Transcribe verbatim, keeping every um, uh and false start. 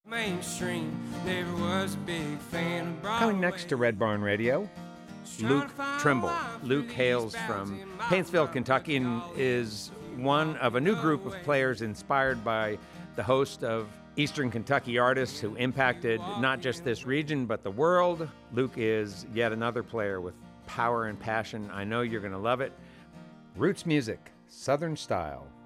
Mainstream, never was a big fan of Broadway. Coming next to Red Barn Radio, Luke Trimble. Luke hails from Paintsville, Kentucky, and is one of a new group of players inspired by the host of Eastern Kentucky artists who impacted not just this region, but the world. Luke is yet another player with power and passion. I know you're going to love it. Roots music, Southern style.